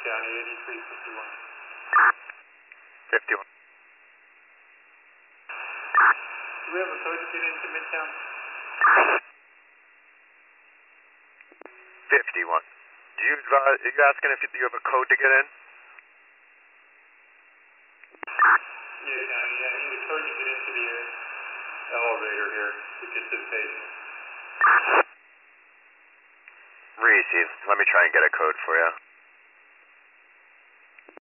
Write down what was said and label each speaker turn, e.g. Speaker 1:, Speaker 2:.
Speaker 1: County, 8351.
Speaker 2: 51.
Speaker 1: Do we have a code to get into Midtown?
Speaker 2: 51. Are you asking if you have a code to get in?
Speaker 1: Yeah, County, I need a code to get into the elevator here to get to the patient.
Speaker 2: Receive. Let me try and get a code for you.